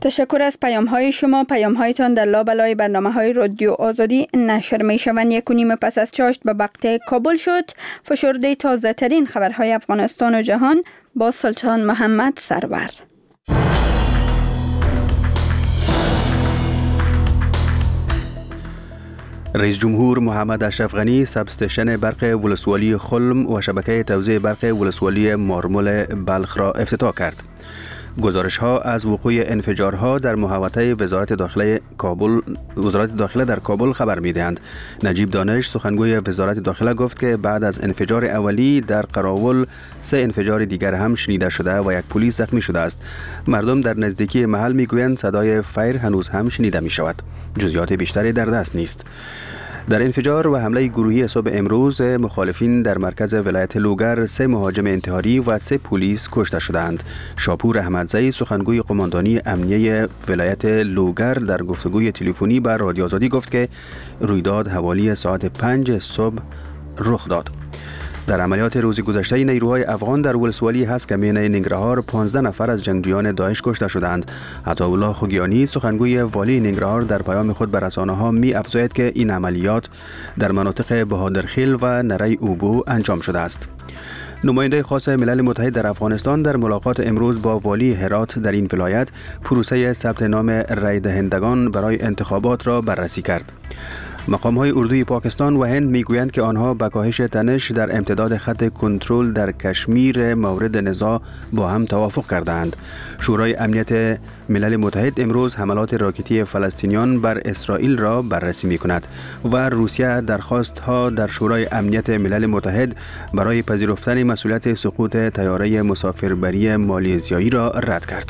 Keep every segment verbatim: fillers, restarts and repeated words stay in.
تشکر از پیام های شما. پیام هایتان در لابلای برنامه های رادیو آزادی نشر می شوند. یک و نیم پس از چاشت به وقت کابل شد. فشرده تازه ترین خبرهای افغانستان و جهان با سلطان محمد سرور. رئیس جمهور محمد اشرف غنی سب استیشن برق ولسوالی خلم و شبکه توزیع برق ولسوالی مارمول بلخ را افتتاح کرد. گزارش ها از وقوع انفجارها در محوطه وزارت داخله کابل وزارت داخله در کابل خبر می‌دهند. نجیب دانش سخنگوی وزارت داخله گفت که بعد از انفجار اولی در قراول سه انفجار دیگر هم شنیده شده و یک پلیس زخمی شده است. مردم در نزدیکی محل میگویند صدای فایر هنوز هم شنیده می شود. جزئیات بیشتری در دست نیست. در انفجار و حمله گروهی صبح امروز مخالفین در مرکز ولایت لوگر سه مهاجم انتحاری و سه پلیس کشته شدند. شاپور احمدزئی سخنگوی قماندانی امنیه ولایت لوگر در گفتگوی تلفنی با رادیو آزادی گفت که رویداد حوالی ساعت پنج صبح رخ داد. در عملیات روز گذشته نیروهای افغان در ولسوالی هسکمین ننگرهار پانزده نفر از جنگجویان داعش کشته شدند. عطاالله خوگیانی سخنگوی والی ننگرهار در پیام خود به رسانه‌ها می افزاید که این عملیات در مناطق بهادرخیل و نره اوبو انجام شده است. نماینده خاص ملل متحد در افغانستان در ملاقات امروز با والی هرات در این ولایت پروسه ثبت نام رای دهندگان برای انتخابات را بررسی کرد. مقام‌های اردوی پاکستان و هند میگویند که آنها به کاهش تنش در امتداد خط کنترل در کشمیر مورد نزاع با هم توافق کردند. شورای امنیت ملل متحد امروز حملات راکتی فلسطینیان بر اسرائیل را بررسی می‌کند و روسیه درخواست‌ها در شورای امنیت ملل متحد برای پذیرفتن مسئولیت سقوط طیاره مسافربری مالزیایی را رد کرد.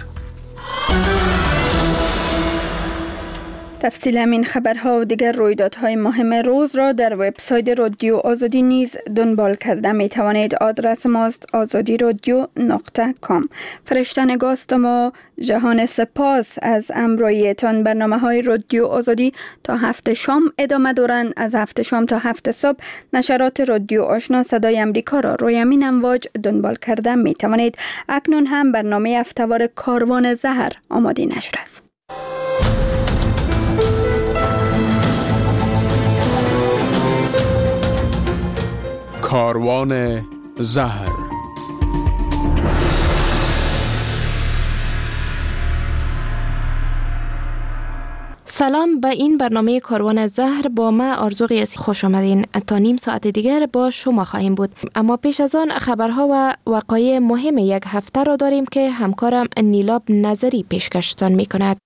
تفصیل همین خبرها و دیگر رویدادهای مهم روز را در وبسایت رادیو آزادی نیز دنبال کرده می توانید. آدرس ماست آزادی رادیو نقطه کام. فرشتنگاست ما جهان سپاس از امرایتان. برنامه های رادیو آزادی تا هفت شام ادامه دارند. از هفت شام تا هفت صبح نشرات رادیو آشنا صدای امریکا را روی همین امواج دنبال کرده می توانید. اکنون هم برنامه هفته‌وار کاروان زهر آماده نشر است. کاروان زهر. سلام به این برنامه کاروان زهر. با ما آرزو قیاسی خوش آمدین. تا نیم ساعت دیگر با شما خواهیم بود، اما پیش از آن خبرها و وقایع مهم یک هفته را داریم که همکارم نیلاب نظری پیشکشتان می کند.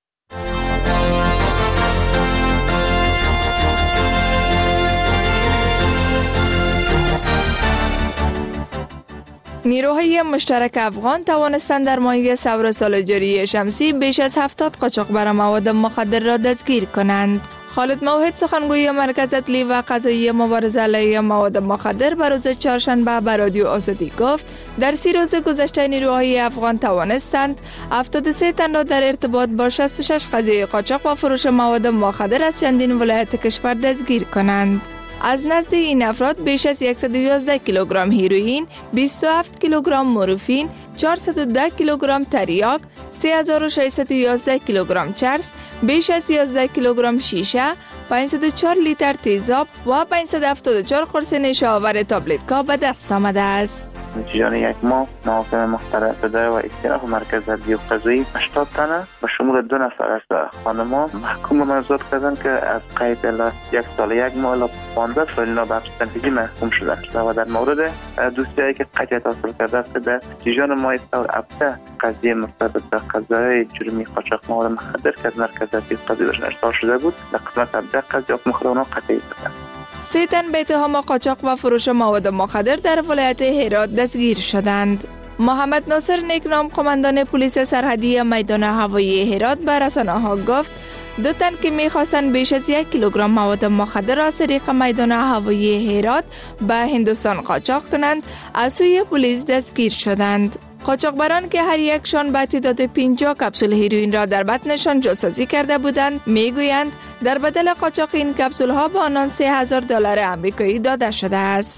نیروهای مشترک افغان توانستند در ماه سور سال جاری شمسی بیش از هفتاد قاچاقبر مواد مخدر را دستگیر کنند. خالد موحد سخنگوی مرکز اطلی و قضایی مبارزه علیه مواد مخدر به روز چهارشنبه به رادیو آزادی گفت در سی روز گذشته نیروهای افغان توانستند هفتاد و سه تن را در ارتباط با شصت و شش قضیه قاچاق و فروش مواد مخدر از چندین ولایت کشور دستگیر کنند. از نزد این افراد بیش از صد و یازده کیلوگرم هیروئین، بیست و هفت کیلوگرم مورفین، چهارصد و ده کیلوگرم تریاک، سه هزار و ششصد و یازده کیلوگرم چرس، بیش از یازده کیلوگرم شیشه، پانصد و چهار لیتر تیزاب و پانصد و هفتاد و چهار قرص نشه آور تابلت‌ها به دست آمده است. جان یک ماه محاکمه مختلف شده و استیناف مرکز عدلی و قضایی هشتاد تنه به شمول دو نفر از خانمان محکوم به مجازات کردن که از قید الی یک سال یک ماه الی پانزده سال اینا به حبس تنفیذی محکوم شدن و در مورد دوستایی که قطعیت حاصل کرده است در جان ماه سور هفته قضیه مرتبط به قضای جرمی قاچاق مواد مخدر که از مرکز عدلی و قضایی بهشون ارسال شده بود در قسمت هفده قضیه حکم خود آنها قطعی شد. سه تن به اتهام قاچاق و فروش مواد مخدر در ولایت هرات دستگیر شدند. محمد ناصر نیکنام قماندان پلیس سرحدی میدان هوایی هرات به رسانه‌ها گفت دو تن که می‌خواستند بیش از یک کیلوگرم مواد مخدر را از طریق میدان هوایی هرات به هندوستان قاچاق کنند از سوی پلیس دستگیر شدند. قاچاقبران که هر یکشان به تعداد پنجاه کپسول هیروئین را در بطنشان جاسازی کرده بودند میگویند در بدل قاچاق این کپسول ها به آنان سه هزار دلار آمریکایی داده شده است.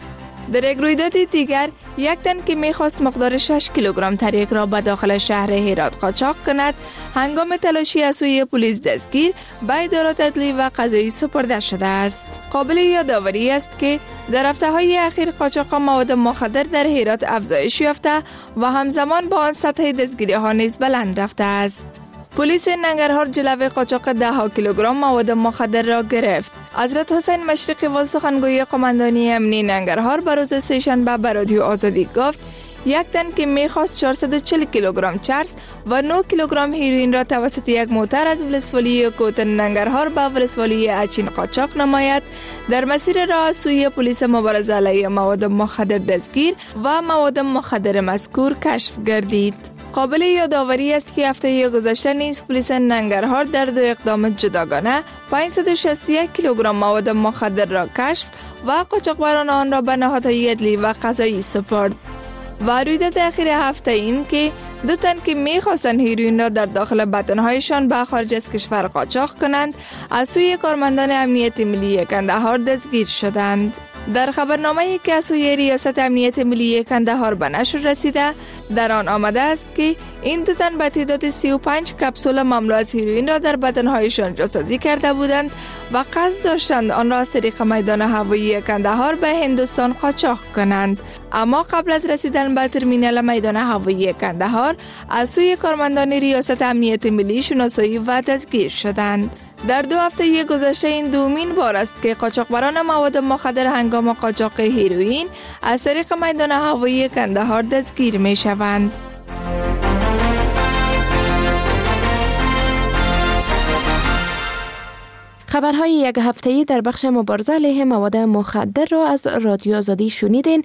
در یک رویداد دیگر یک تن که میخواست مقدار شش کیلوگرم تریاک را به داخل شهر هرات قاچاق کند هنگام تلاشی از سوی پلیس دستگیر به ادارات عدلی و قضایی سپرده شده است. قابل یادآوری است که در هفته‌های اخیر قاچاق مواد مخدر در هرات افزایش یافته و همزمان با آن سطح دستگیری ها نیز بلند رفته است. پلیس ننگرهار جلوه قاچاق ده ها کیلوگرم مواد مخدر را گرفت. حضرت حسین مشرقی ول سخنگوی قماندانی امنی ننگرهار به روز سه‌شنبه به رادیو آزادی گفت یک تن که میخواست چهارصد و چهل کیلوگرم چرس و نه کیلوگرم هیروئین را توسط یک موتر از ولسوالی کوتن ننگرهار به ولسوالی اچین قاچاق نماید در مسیر راه سوی پلیس مبارزه علیه مواد مخدر دستگیر و مواد مخدر مذکور کشف گردید. قابل یادآوری است که هفته گذشته نیز پلیس ننگرهار در دو اقدام جداگانه پانصد و شصت و یک کیلوگرم مواد مخدر را کشف و قاچاقبران آن را به نهادهای عدلی و قضایی سپرد. و رویداد اخیر هفته این که دو تن که می‌خواستند هیروئین را در داخل بدنهایشان به خارج از کشور قاچاق کنند از سوی کارمندان امنیت ملی کندهار دستگیر شدند. در خبرنامه‌ای که از سوی ریاست امنیت ملی کندهار به نشر رسیده در آن آمده است که این دو تن به تعداد سی و پنج کپسول مملو از هیروئین را در بدنهایشان جاسازی کرده بودند و قصد داشتند آن را از طریق میدان هوایی کندهار به هندوستان قاچاق کنند، اما قبل از رسیدن به ترمینال میدان هوایی کندهار از سوی کارمندان ریاست امنیت ملی شناسایی و دستگیر شدند. در دو هفته گذشته این دومین بار است که قاچاقبران مواد مخدر هنگام قاچاق هیروئین از طریق میدان هوایی کندهار دستگیر می شوند. خبرهای یک هفته‌ای در بخش مبارزه علیه مواد مخدر را از رادیو آزادی شنیدین.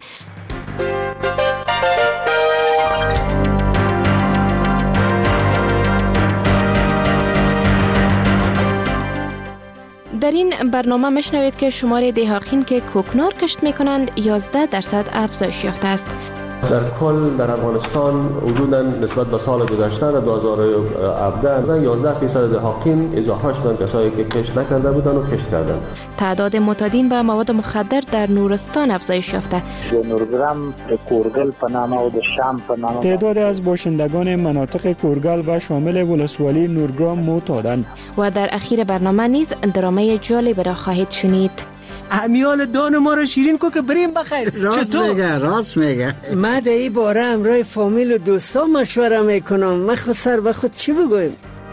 در این برنامه مشنوید که شمار دهاقین که کوکنار کشت می کنند یازده درصد افزایش یافته است. در کل در افغانستان حدوداً نسبت به سال گذشته دو هزار و هفده یازده فیصد دهاقین اضافه شدند، کسایی که کشت نکرده بودند و کشت کردند. تعداد معتادین به مواد مخدر در نورستان افزایش یافته. نورگرام کورگل په نامه او د شام په نامه تعداد از باشندگان مناطق کورگل و شامل ولسوالی نورگرام معتادند. و در اخیر برنامه نیز درامه جالب را خواهید شنید. امیال دان ما رو شیرین کو که بریم بخیر. راست میگه راست میگه. من در این باره همراه فامیل و دوستا مشوره میکنم. من خود سر به خود چی بگویم؟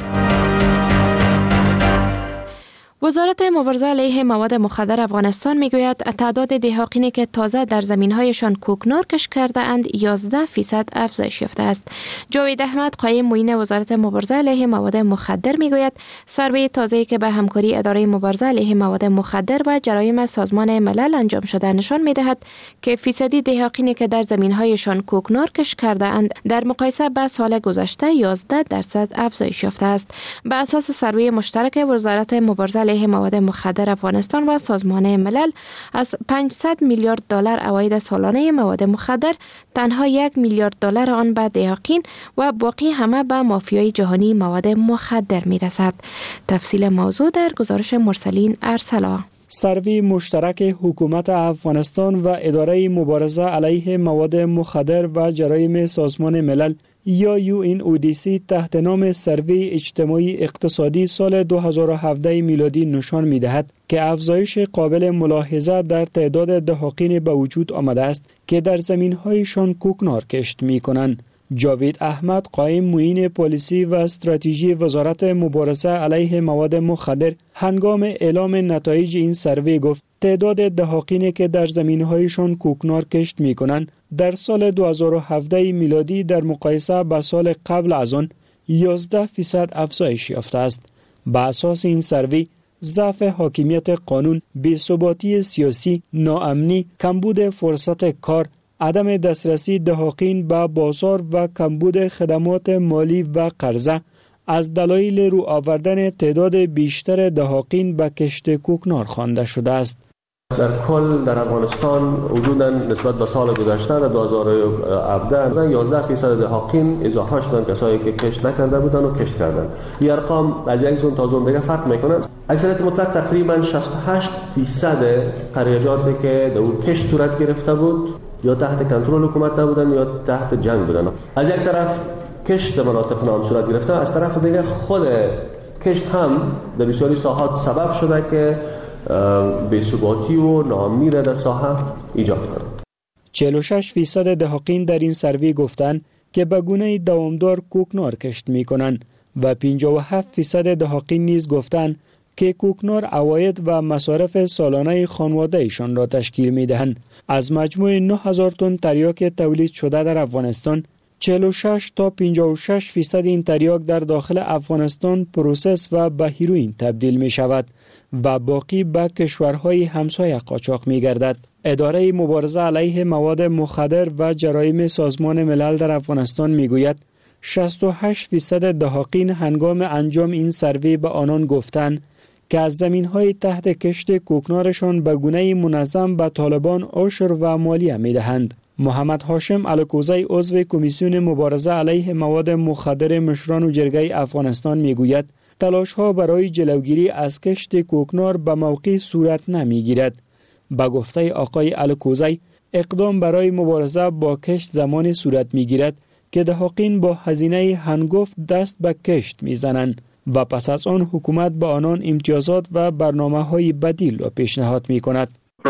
وزارت مبارزه علیه مواد مخدر افغانستان میگوید تعداد دهاقینی که تازه در زمین‌هایشان کوکنار کشت کرده اند یازده فیصد افزایش یافته است. جاوید احمد قایم معین وزارت مبارزه علیه مواد مخدر میگوید سروی تازه‌ای که به همکاری اداره مبارزه علیه مواد مخدر و جرایم سازمان ملل انجام شده نشان میدهد که فیصدی دهاقینی که در زمین‌هایشان کوکنار کشت کرده اند در مقایسه با سال گذشته یازده درصد افزایش یافته است. به اساس سروی مشترک وزارت مبارزه علیه مواد مخدر افغانستان و سازمان ملل از پانصد میلیارد دلار عواید سالانه مواد مخدر تنها یک میلیارد دلار آن به دهاقین و باقی همه به مافیای جهانی مواد مخدر میرسد. تفصیل موضوع در گزارش مرسلین ارسلا. سروی مشترک حکومت افغانستان و اداره مبارزه علیه مواد مخدر و جرایم سازمان ملل یا یو این او دی سی تحت نام سروی اجتماعی اقتصادی سال دو هزار و هفده میلادی نشان می‌دهد که افزایش قابل ملاحظه در تعداد دهاقین به وجود آمده است که در زمین‌هایشان کوکنار کشت می‌کنند. جاوید احمد قایم معین پالیسی و استراتژی وزارت مبارزه علیه مواد مخدر هنگام اعلام نتایج این سروی گفت تعداد دهاقینی که در زمین‌هایشان کوکنار کشت می‌کنند در سال دو هزار و هفده میلادی در مقایسه با سال قبل از آن یازده فیصد افزایش یافته است. با اساس این سروی ضعف حاکمیت قانون، بی‌ثباتی سیاسی، ناامنی، کمبود فرصت کار، عدم دسترسی دهاقین به بازار و کمبود خدمات مالی و قرضه از دلایل رو آوردن تعداد بیشتر دهاقین به کشت کوکنار خوانده شده است. در کل در افغانستان حدوداً نسبت به سال گذشته در دو هزار و هفده یازده فیصد دهاقین اضافه شدن، کسایی که کشت نکرده بودن و کشت کردن. این ارقام از یک زون تا زون دیگه فرق میکنه. اکثریت مطلق تقریباً شصت و هشت فیصد قریجاتی که در اون کشت صورت گرفته بود یا تحت کنترل حکومت نبودن یا تحت جنگ بودن. از یک طرف کشت مناطق نام صورت گرفته، از طرف دیگه خود کشت هم در بسیاری ساحات سبب شده که بی‌ثباتی و ناامنی را در ساحه ایجاد کنه. چهل و شش فیصد دهاقین در این سروی گفتند که به گونه دوامدار کوکنار کشت می‌کنند و پنجاه و هفت فیصد دهاقین نیز گفتند که کوکنار عواید و مصارف سالانه خانواده ایشان را تشکیل می‌دهند. از مجموع نه هزار تن تریاک تولید شده در افغانستان، چهل و شش تا پنجاه و شش فیصد این تریاک در داخل افغانستان پروسس و به هیروئین تبدیل می شود و باقی به کشورهای همسایه قاچاق می گردد. اداره مبارزه علیه مواد مخدر و جرایم سازمان ملل در افغانستان می گوید شصت و هشت فیصد دهاقین هنگام انجام این سروی به آنان گفتند که از زمین‌های تحت کشت کوکنارشان به گونه منظم به طالبان عشر و مالیه می دهند. محمد هاشم الکوزی عضو کمیسیون مبارزه علیه مواد مخدر مشران و جرگه افغانستان میگوید تلاش‌ها برای جلوگیری از کشت کوکنار به موقع صورت نمیگیرد. با گفته آقای الکوزی اقدام برای مبارزه با کشت زمانی صورت میگیرد که دهاقین با هزینه هنگفت دست به کشت میزنند و پس از آن حکومت به آنان امتیازات و برنامه‌های بدیل را پیشنهاد میکند.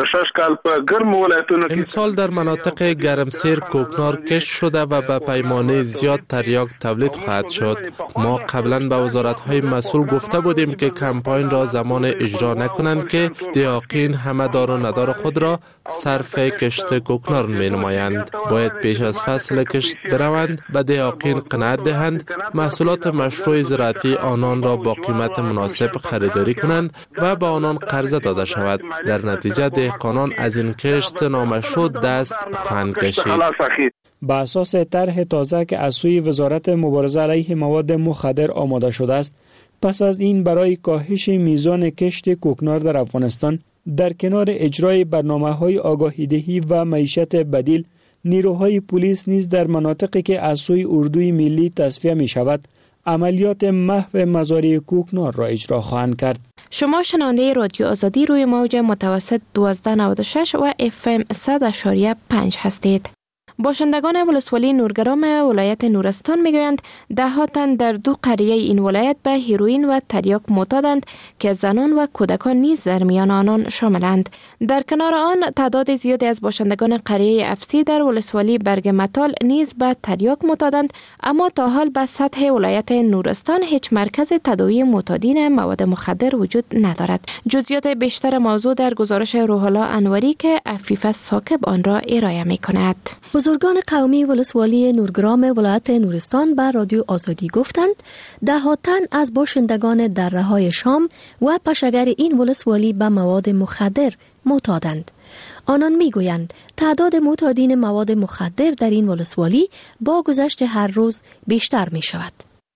امسال در مناطق گرمسیر کوکنار کشت شده و به پیمانه زیاد تریاک تولید خواهد شد. ما قبلا به وزارت‌های مسئول گفته بودیم که کمپاین را زمان اجرا نکنند که دهاقین همه دار و ندار خود را صرف کشت کوکنار می نمایند. باید پیش از فصل کشت بروند، به دهاقین قناعت دهند، محصولات مشروع زراعتی آنان را با قیمت مناسب خریداری کنند و به آنان قرضه داده شود. در نتیجه دهقانان از این کشت نامشروع دست خواهند کشید. با اساس طرح تازه که از سوی وزارت مبارزه علیه مواد مخدر آماده شده است، پس از این برای کاهش میزان کشت کوکنار در افغانستان در کنار اجرای برنامه‌های آگاهی‌دهی و معیشت بدیل، نیروهای پلیس نیز در مناطقی که از سوی اردوی ملی تصفیه می شود عملیات محو مزارع کوکنار را اجرا خواهند کرد. شما شنونده رادیو آزادی روی موج متوسط دوازده نود و شش و اف ام صد و پنج هستید. باشندگان ولسوالی نورگرام ولایت نورستان میگویند ده ها تن در دو قریه این ولایت به هیروئین و تریاک معتادند که زنان و کودکان نیز در میان آنان شاملند. در کنار آن تعداد زیادی از باشندگان قریه افسی در ولسوالی برگ متال نیز به تریاک معتادند، اما تا حال به سطح ولایت نورستان هیچ مرکز تداوی معتادین مواد مخدر وجود ندارد. جزئیات بیشتر موضوع در گزارش روح‌الله انوری که عفیفه ثاقب آن را ارائه می‌کند. بزرگان قومی ولسوالی نورگرام ولایت نورستان به رادیو آزادی گفتند ده ها تن از باشندگان دره‌های شام و پشگر این ولسوالی به مواد مخدر معتادند. آنان میگویند تعداد معتادین مواد مخدر در این ولسوالی با گذشت هر روز بیشتر می شود.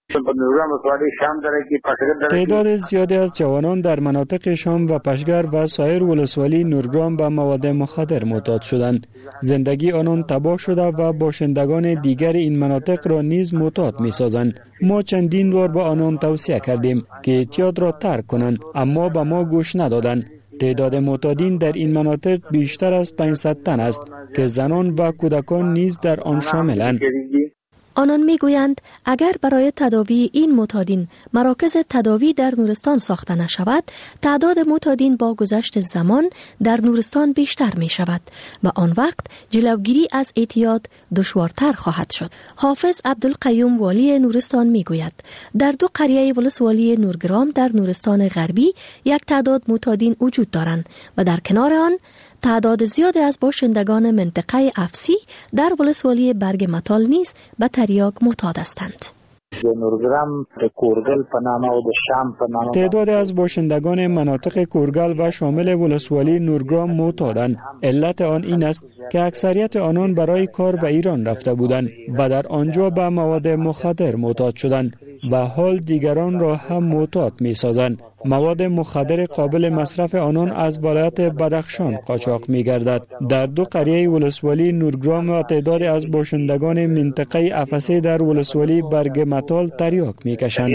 تعداد زیادی از جوانان در مناطق شام و پشگر و سایر ولسوالی نورگرام به مواد مخدر معتاد شدند. زندگی آنان تباه شده و باشندگان دیگر این مناطق را نیز معتاد می سازند. ما چندین بار به آنان توصیه کردیم که اعتیاد را ترک کنند، اما به ما گوش ندادند. تعداد معتادین در این مناطق بیشتر از پانصد تن است که زنان و کودکان نیز در آن شاملند. آنان میگویند اگر برای تداوی این معتادین مراکز تداوی در نورستان ساخته نشود، تعداد معتادین با گذشت زمان در نورستان بیشتر می شود و آن وقت جلوگیری از اعتیاد دشوارتر خواهد شد. حافظ عبدالقیوم والی نورستان میگوید در دو قریه ولسوالی نورگرام در نورستان غربی یک تعداد معتادین وجود دارند و در کنار آن تعداد زیادی از باشندگان منطقه افسی در ولسوالی برگ متال نیز به تریاک معتاد هستند. تعداد از باشندگان مناطق کورگل و شامل ولسوالی نورگرام معتادند. علت آن این است که اکثریت آنان برای کار به ایران رفته بودند و در آنجا به مواد مخدر معتاد شدند. و حال دیگران را هم معتاد می‌سازند. مواد مخدر قابل مصرف آنان از ولایت بدخشان قاچاق می‌گردد. در دو قریه ولسوالی نورگرام و تعدادی از باشندگان منطقه افسه در ولسوالی برگمتال تریاک می‌کشند.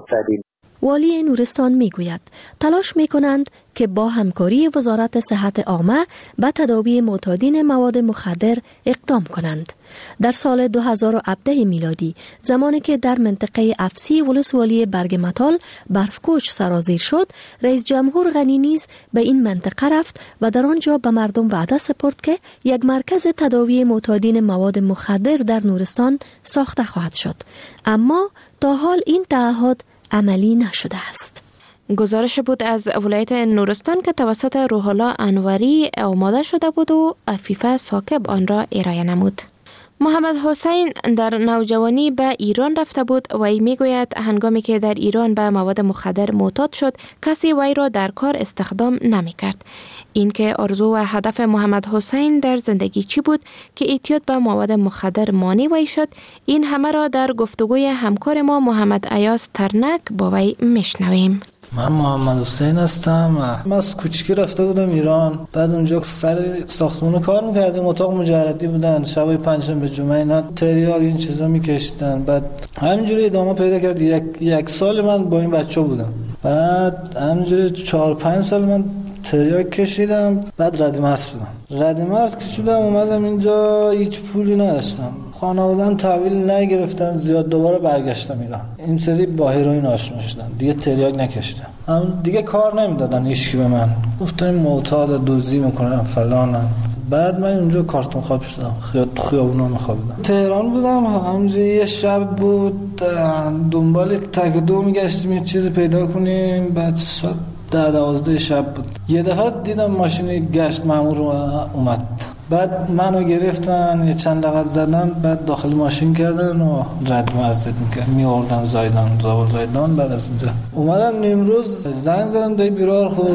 والی نورستان می گوید تلاش می کنند که با همکاری وزارت صحت عامه به تداوی معتادین مواد مخدر اقدام کنند. در سال دو هزار و هفده میلادی زمانی که در منطقه افسی ولسوالی برگمتال برفکوچ سرازیر شد، رئیس جمهور غنی نیز به این منطقه رفت و در آنجا به مردم وعده سپرد که یک مرکز تداوی معتادین مواد مخدر در نورستان ساخته خواهد شد. اما تا حال این تعهد عملی نشده است. گزارش بود از ولایت نورستان که توسط روح الله انوری آماده شده بود و عفیفه ثاقب آن را ارائه نمود. محمد حسین در نوجوانی به ایران رفته بود و ای میگوید هنگامی که در ایران به مواد مخدر معتاد شد کسی وی را در کار استخدام نمی کرد. این که آرزو و هدف محمد حسین در زندگی چی بود که اعتیاد به مواد مخدر مانع وی شد، این همه را در گفتگوی همکار ما محمد ایاز ترنک با وی میشنویم. من محمد حسین هستم. من از کوچیکی رفته بودم ایران، بعد اونجا سر ساختمون کار میکردیم، اتاق مجردی بودن، شبای پنجشنبه جمعه اینا تریاک این چیزا میکشیدن. بعد همینجوری ادامه پیدا کرد. یک یک سال من با این بچه بودم، بعد همینجوری چهار پنج سال من تریاک کشیدم. بعد رد مرز شدم. رد مرز که شدم اومدم اینجا، هیچ پولی نداشتم، خانواده‌ام تحویل نگرفتن زیاد، دوباره برگشتم ایران. این سری با هروئین آشنا شدم، دیگه تریاک نکشیدم. اما دیگه کار نمیدادن هیچکی به من، گفتن معتاد دزدی میکنن فلانم. بعد من اونجا کارتون خواب شدم، خیابون خیابونا میخوابیدم. تهران بودم، همونجا یه شب بود، دنبال تک دو میگشتیم یه چیزی پیدا کنیم. بعد شد ده دوازده شب بود، یه دفعه دیدم ماشین گشت مامور اومد. بعد منو گرفتن، یه چند لغت زدن، بعد داخل ماشین کردن و رد مرز میکرد میوردن زایدان زاول زایدان. بعد از اونجا اومدم نیمروز، زنگ زدم دایی بیرار. خب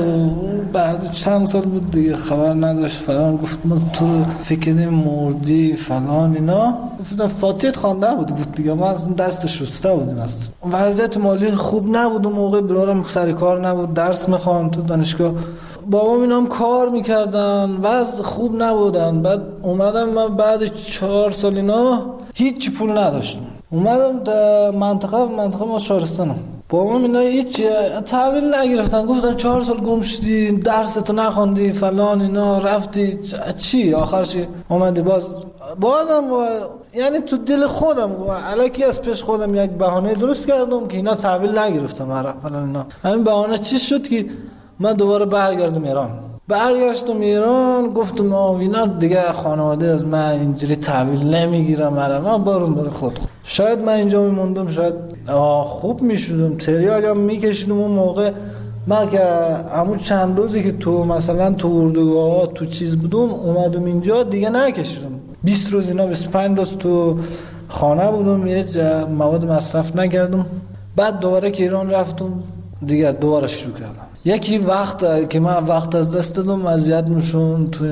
بعد چند سال بود دیگه خبر نداشت فلان. گفت ما تو فکر کردیم مردی فلان اینا. گفتم فاتحت خوانده بود. گفت دیگه ما از دست شسته بودیم. از وضعیت مالی خوب نبود اون موقع، برارم سر کار نبود، درس میخوام تو دانشگاه. بابام اینا هم کار میکردن، وضع خوب نبودن. بعد اومدم من بعد چهار سال اینا هیچ پول نداشتم، اومدم در منطقه منطقه ما شهرستانم. بابام اینا هیچ تحویل نگرفتن، گفتن چهار سال گم شدی، درستو نخوندی فلان اینا، رفتی چی؟ آخرش اومدی باز بازم با... یعنی تو دل خودم الکی از پیش خودم یک بهانه درست کردم که اینا تحویل نگرفتم مرا فلان اینا. همین بهانه چی شد که من دوباره برگردم ایران. برگشتم ایران، گفتم آه اینا دیگه خانواده از من اینجوری تحویل نمیگیرم، من برم برای خود. شاید من اینجا میموندم، شاید آه خوب میشدم، تریاکم میکشیدم. اون موقع من که همون چند روزی که تو مثلا تو اردوگاه تو چیز بودم اومدم اینجا دیگه نکشیدم. بیست روز اینا بیست و پنج روز تو خانه بودم، یه مواد مصرف نکردم. بعد دوباره که ایران رفتم دیگه دوباره شروع کردم. یکی وقت که من وقت از دست دادم اذیت میشم تو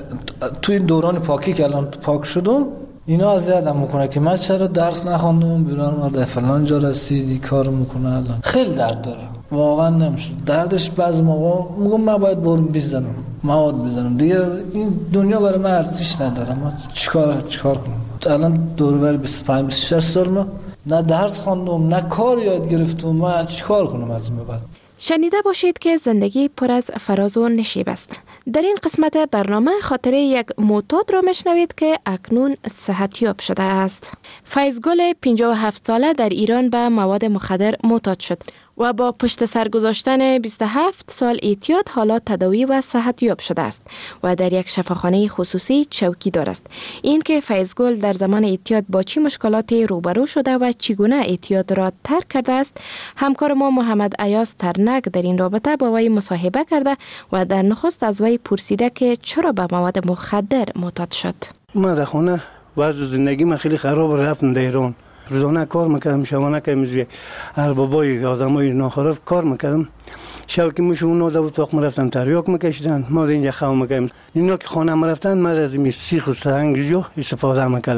تو این دوران پاکی که الان پاک شدم، اینا اذیتم میکنه که من چرا درس نخوندم، بیرون مرد فلان جا رسیدی کار میکنه. الان خیلی درد داره، واقعا نمیشه. دردش بعضی موقع میگم من باید برم بزنم مواد بزنم دیگه، این دنیا برای من ارزش نداره. من چیکار چیکار کنم؟ الان دور بر بیست و پنج بیست و شش سال ما نه درس خواندم نه کار یاد گرفتم، من چیکار کنم از این بعد؟ شنیده باشید که زندگی پر از فراز و نشیب است. در این قسمت برنامه خاطره یک معتاد را میشنوید که اکنون صحتیاب شده است. فیضگل پنجاه و هفت ساله در ایران به مواد مخدر معتاد شد و با پشت سر گذاشتن بیست و هفت سال اعتیاد حالا تداوی و صحتیاب شده است و در یک شفاخانه خصوصی چوکیدار است. این که فیضگل در زمان اعتیاد با چی مشکلاتی روبرو شده و چگونه اعتیاد را ترک کرده است، همکار ما محمد ایاز ترنک در این رابطه با وی مصاحبه کرده و در نخست از وی پرسیده که چرا به مواد مخدر معتاد شد. من در خونه وضع زندگی من خیلی خراب، رفتم در ایران، روزانه کار میکردم، شبانه که میزوی اربابای آدمای ناخراب کار میکردم. شب که میشه اون نوده بود تاق مرفتم تریاک میکشیدن، ما اینجا خواه میکردم. اینا که خانه مرفتن من از می سیخ و سنگ جو استفاده میکردم.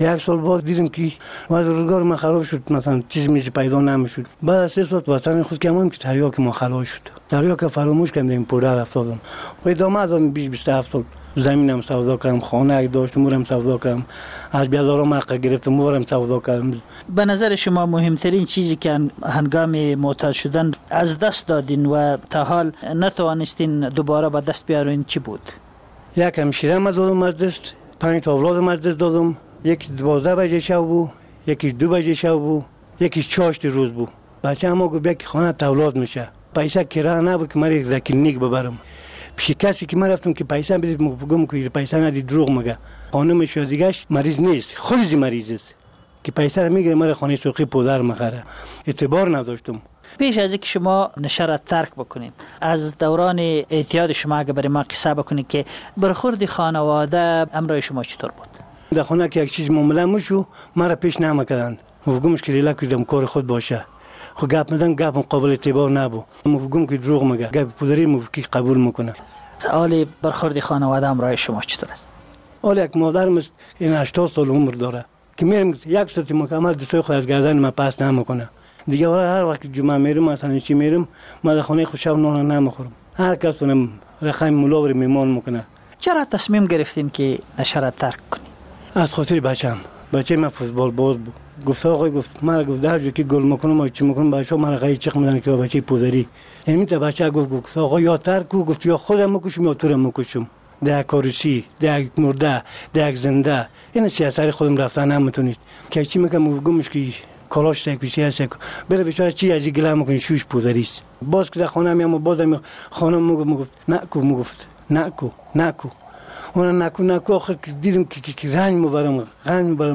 یک سال بعد دیدم که وضع روزگار ما خراب شد، مثلا چیز میز پیدا نمیشد. بعد از سه سال وطن خود کردم که تریاک ما خلاص شد. تریاک فراموش کردم، پودر افتادم. خود ادامه دادم بیست بیست و هفت سال. زمینم سودا کردم، خانه داشتم، مورم سودا کردم. از بیادارم حق گرفتم، مورم سودا کردم. به نظر شما مهمترین چیزی که هنگام معتاد شدن از دست دادین و تا حال نتوانستین دوباره به دست بیارین چی بود؟ یک همشیره ما دادم از دست، پنج تا اولادم از دست دادم. یکی دوازده بجه شب بود، یکی دو بجه شب بود، یکی چاشت روز بود. بچه اما گفت یک خانه تولاد میشه. پیسه کرایه نبود که من یک کلینیک ببرم. پیش کسی که من رفتم که پیسه بدید میگم که پیسه ندید، دروغ میگه. خانم شادیگاش مریض نیست، خودش مریض است که پیسه رو میگیره من خانه سوخی پودر میخره. اعتبار نداشتم. پیش از اینکه شما نشه را ترک بکنید، از دوران اعتیاد شما اگه برای ما قصه بکنید که برخورد خانواده امرای شما چطور بود؟ در خانه که یک چیز معامله میشو مرا پیش نمیکردند. مفهومش که لیلا کردم کار خود باشه. خو گپ میدم گپ قابل اعتبار نبود. مفهوم که دروغ میگه. گپ پودری مفکی قبول میکنه. سوال برخورد خانواده امرای شما چطور است؟ حال یک مادرم این هشتاد سال عمر داره که میرم یک ساعت مکمل دوستای خود از گردن ما پس نمیکنه. دیگه ولی هر وقت جمعه میرم مثلا چی میرم ما در خانه خوشم نان نمیخورم. هر کس اونم رقم ملاور میمان میکنه. چرا تصمیم گرفتین که نشه را ترک کنید؟ از خاطر بچه‌م. بچه من فوتبال باز بود. گفت آقای گفت من گفت در جو که گل میکنم و چی میکنم بچه‌ها من غیر چخ میدن که بچه پودری. یعنی تا بچه گفت گفت آقا یا ترک گفت یا خودم میکشم یا تو رو میکشم. در کارشی، در مرده، در زنده. این چه اثر خودم رفتن نمیتونید. که چی میگم میگمش که کلاش تک بیشتر است. بره بیچاره چی از گله میکنه شوش پودری است. باز که در خانه میام بازم خانم میگفت نه کو میگفت نه کو نه کو. اون نکو نکو آخر دیدم که که رنج میبرم رنج میبرم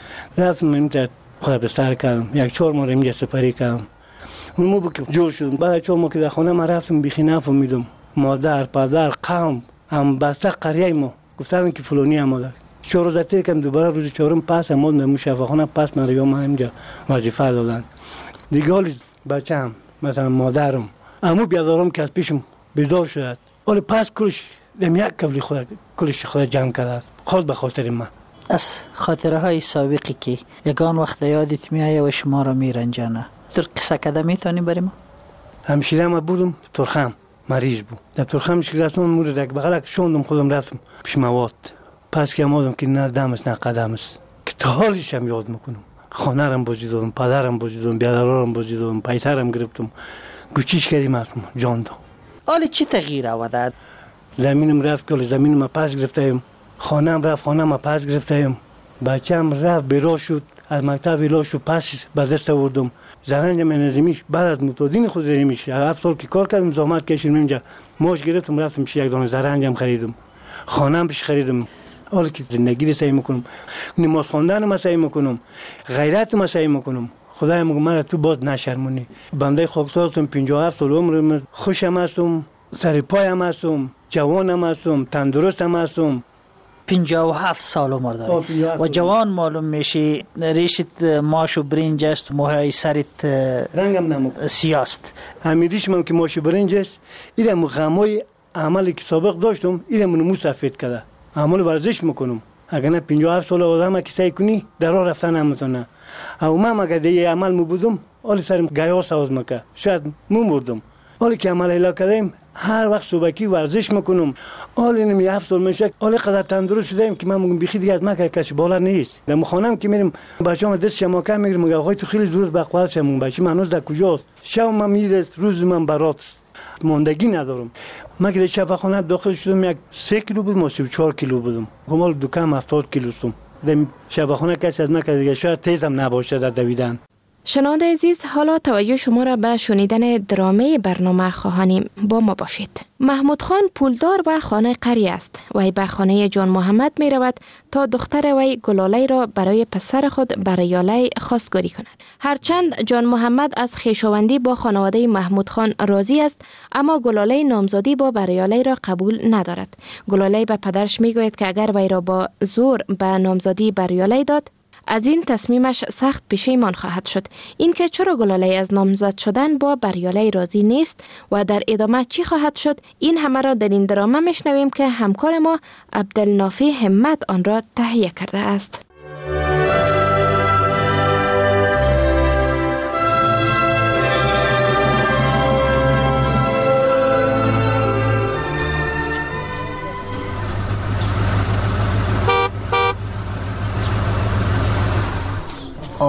رفتم اینجا خدا بستر کردم یک چهار ماه اینجا سپری کردم اون مو که جور شدم بعد چهار ماه که در خانه من رفتم بیخی نفهمیدم مادر پدر قوم هم بسته قریه ما گفتن که فلانی هم مادر چهار روز تیر کردم دوباره روز چهارم پس هم من مشفاخانه پس من رو من اینجا وظیفه دادن دیگه حالی بچه‌ام مثلا مادرم عمو بیادارم که از پیشم بیدار شد ولی پس کلش دم یک کبلی خود کلش خود جمع کرده خود به خاطر من. از خاطره های سابقی که یگان وقت یادت میایه و شما را میرنجانه در قصه کده میتونی برای ما؟ همشیره ما بودم ترخم مریض بود در ترخمش که رفتم مورد یک بغلک شوندم خودم رفتم پیش مواد پس که امادم که نه دمست نه قدمست که تا حالش هم یاد میکنم خانه رم بازی دادم پدرم بازی دادم بیادرارم بازی دادم پیسرم گرفتم گوچیش کردیم هستم جان دام حالی چی تغییر آورد؟ زمینم رفت کل زمین ما پس گرفتم خانم رفت خانه ما پس گرفتم بچه‌م رفت بیرا شد از مکتب بیرا شد پس به دست آوردم زرنج من نظامی بعد از متادین خود زمیش هفت سال که کار کردم زحمت کشیدم اینجا ماش گرفتم رفتم پیش یک دانه زرنجم خریدم خانم پیش خریدم حالا که زندگی رو سعی میکنم نماز خواندن ما سعی میکنم غیرت ما سعی میکنم خدای میگه من تو باز نشرمونی بنده خاکسارم پنجاه و هفت سال عمرم خوشم هستم سر پایم هستم جوانم هستم تندرستم هستم پنجاه و هفت سال عمر داری و جوان معلوم میشی ریشت ماش و برنج است موهای سرت رنگم نموک سیاست همین ریشم که ماش و برنج است اینم غمای عملی که سابق داشتم اینم منو سفید کرده عمل ورزش میکنم اگر نه پنجاه و هفت سال آدم که سعی کنی در راه رفتن نمیتونه او من اگر دیگه عمل میبودم حالی سرم گیا ساز میکرد شاید میمردم حالی که عمل ایلا کردیم هر وقت صبحی ورزش میکنم حالی نمی هفت سال میشه حالی قدر تندرست شدم که من میگم بخی دیگه از من که کسی بالا نیست در خانم که میرم بچه‌ام دست شماکه میگیرم میگم آقای تو خیلی زود بقوال شمون بچه من هنوز در کجاست شب من میدست روز من برات ماندگی ندارم من که شب خانه داخل شدم یک سه کیلو بود ماسیب چهار کیلو بودم کمال دکم هفتاد کیلو سوم در شب خانه کسی از من که دیگه شاید تیزم نباشه در دویدن. شنونده عزیز حالا توجه شما را به شنیدن درامه برنامه خواهانیم با ما باشید. محمود خان پولدار و خانه قری است. وی به خانه جان محمد می رود تا دختر وی گلاله را برای پسر خود بریاله خواستگاری کند. هرچند جان محمد از خویشاوندی با خانواده محمود خان راضی است اما گلاله نامزادی با بریاله را قبول ندارد. گلاله به پدرش می گوید که اگر وی را با زور به نامزادی بریاله داد از این تصمیمش سخت پشیمان خواهد شد. اینکه چرا گلاله از نامزد شدن با بریاله راضی نیست و در ادامه چی خواهد شد این همه را در این درامه میشنویم که همکار ما عبدالنافی همت آن را تهیه کرده است.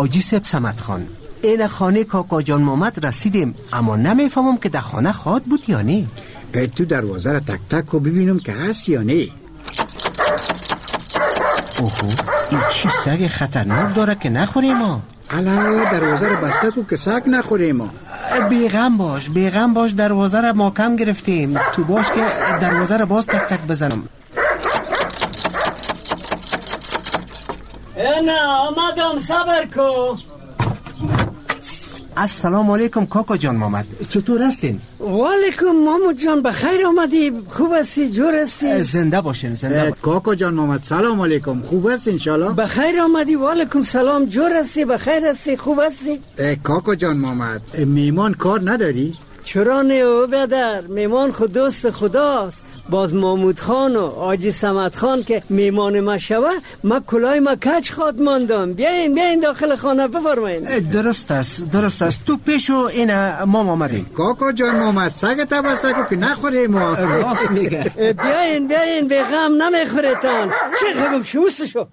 آجی سب سمت خان، این خانه کاکا جان محمد رسیدیم، اما نمیفهمم که در خانه خواد بود یا نه. تو دروازه را تک تک و ببینم که هست یا نه. اوهو، این چی سگ خطرناک داره که نخوریم ما؟ علا دروازه را بسته کو که سگ نخوریم ما. بیغم باش بیغم باش، دروازه را محکم گرفتیم. تو باش که دروازه را باز تک تک بزنم. نه آمدم، صبر کو. السلام علیکم کاکا جان محمد، چطور هستین؟ وعلیکم محمد جان، بخیر آمدی؟ خوب هستی؟ جور هستی؟ زنده باشین زنده باشین. کاکا جان محمد سلام علیکم، خوب هستی انشالله؟ بخیر آمدی. وعلیکم سلام، جور هستی؟ بخیر هستی؟ خوب هستی؟ کاکا جان محمد میمان کار نداری؟ چرا نه او بدر، میمان خود دوست خداست. باز محمود خان و آجی سمت خان که میمان ما شوه، ما کلای ما کچ خواد ماندم. بیاین بیاین داخل خانه بفرمایین. درست است درست است، تو پیشو این ما آمدیم. کاکا جان محمد سگ تبسته که نخوره ما. راست میگه. بیاین بیاین، به غم نمیخورتان. چه خبم شوست شو.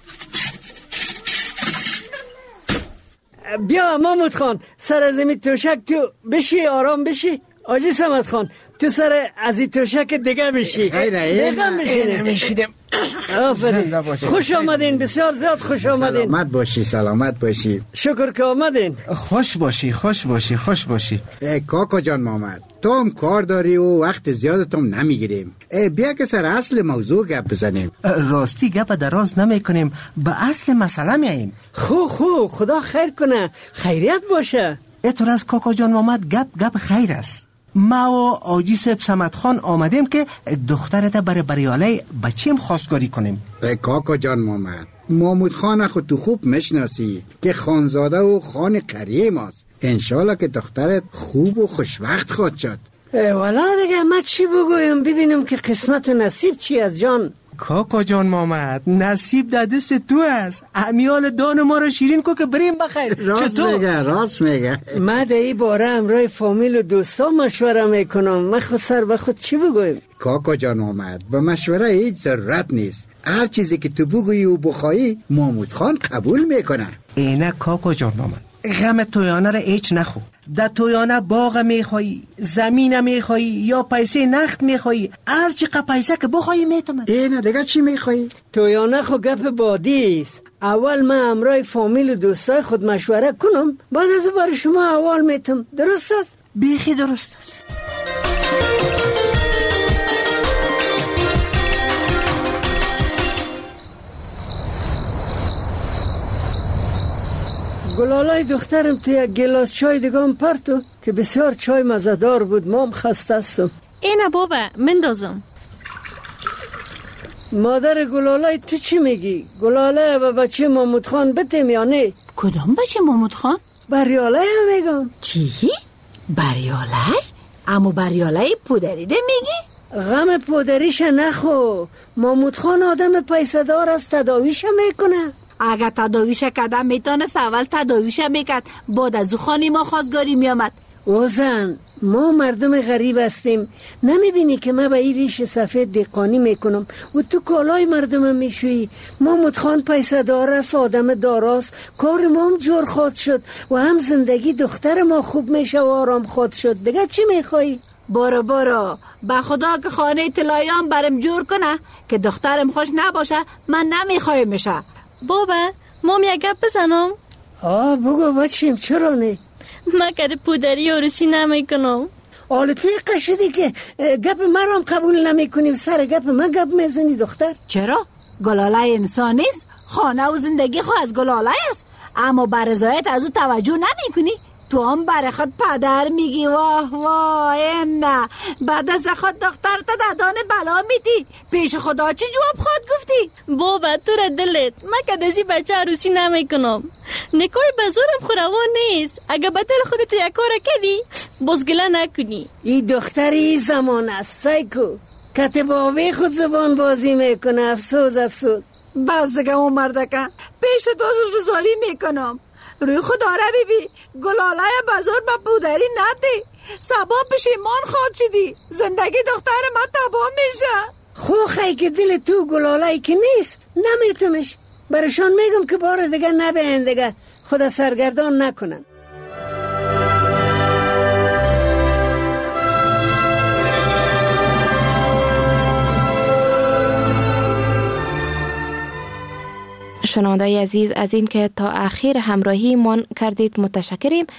بیا محمود خان، سر از این توشک تو بشی، آرام بشی. آجی سمت خان تو سر از این توشک دیگه بشی. دیگه بشی. نمیشیدم. آفرین، خوش آمدین، بسیار زیاد خوش آمدین. سلامت باشی سلامت باشی. شکر که آمدین. خوش باشی خوش باشی خوش باشی. کاکا جان محمد، تو هم کار داری و وقت زیادتم نمیگیریم. بیا که سر اصل موضوع گپ بزنیم. راستی گپ دراز نمی کنیم، به اصل مسئله میاییم. خو خو خدا خیر کنه، خیریت باشه. اتور از کاکا جان محمد، گپ گپ خیر است. ما و آجی سب سمت خان آمدیم که دخترت برای بریاله بچیم خواستگاری کنیم. کاکا جان محمد، محمود خان خود تو خوب مشناسی که خانزاده و خان قریه ماست. انشالله که دخترت خوب و خوشوقت خواهد شد. والا دیگه ما چی بگویم، ببینم که قسمت و نصیب چی از جان. کاکا جان محمد، نصیب در دست تو است. امیال دان ما رو شیرین کو که بریم بخیر. راست میگه راست میگه. ما در این باره امرای فامیل و دوستا مشوره میکنم. ما خود سر به خود چی بگویم؟ کاکا جان محمد، به مشوره هیچ ضرورت نیست. هر چیزی که تو بگویی و بخوایی محمود خان قبول میکنه. اینه کاکا جان محمد، غم تویانه را هیچ نخو. در تویانه باغ میخوایی، زمین میخوایی یا پیسه نخت میخوایی، هر چقدر پیسه که بخوایی میتونم. اینه دیگه چی میخوایی؟ تویانه خو گپ بادی است. اول من امرای فامیل و دوستای خود مشوره کنم، بعد از بار شما اول میتم. درست است؟ بیخی درست است. گلالای دخترم تو یک گلاس چای دیگم پرتو که بسیار چای مزدار بود. مام خسته هستم. اینه بابا مندازم. مادر گلالای تو چی میگی؟ گلالای و بچه محمود خان بتیم یا نه؟ کدام بچه محمود خان؟ بریالای هم میگم. چی؟ بریالای؟ اما بریالای پودری ده میگی؟ غم پودریش نخو. محمود خان آدم پیسه دار است، تداویش میکنه. اگر تداویش کدم میتونست اول تداویش میکرد، بعد از او خانی ما خواستگاری میامد. اوزن ما مردم غریب هستیم، نمیبینی که من به این ریش سفید دقانی میکنم و تو کالای مردم میشوی. محمود خان پیسه دار است، آدم داراست، کار ما هم جور خود شد و هم زندگی دختر ما خوب میشه و آرام خود شد. دیگه چی میخوایی؟ برو برو، به خدا که خانه طلاییان برم جور کنه که دخترم خوش نباشه من نمیخوایم میشه. بابا مام یک گپ بزنم؟ آه بگو بچیم، چرا نه؟ من کده پودری عروسی نمی کنم. حالا توی قشدی که گپ مرام قبول نمی کنی و سر گپ من گپ میزنی دختر. چرا؟ گلاله انسان نیست؟ خانه و زندگی خو از گلاله است، اما برزایت از او توجه نمی کنی؟ تو هم برای خود پدر میگی واه واه نه، بعد از خود دختر تا دادان بلا میدی. پیش خدا چی جواب خود گفتی؟ بابا تو را دلت، من کدازی بچه عروسی نمی کنم. نکای بزرم خوروان نیست. اگه به دل خودت یک کار کردی بازگله نکنی. این دختر این زمان است سایکو، کتباوی خود زبان بازی میکنه. افسوس افسوس. بس دیگه اون مردکه پیش دوست روزاری میکنم. روی خدا را بیبی، گلاله بازار با پودری ندی، سبا پشیمان خود شدی، زندگی دختر ما تباه میشه. خوخی که دل تو گلاله که نیست نمیتمش. برشان میگم که بار دیگه نبین دیگه. خود سرگردان نکنند. شنوندای عزیز، از این که تا اخیر همراهی من کردید متشکریم.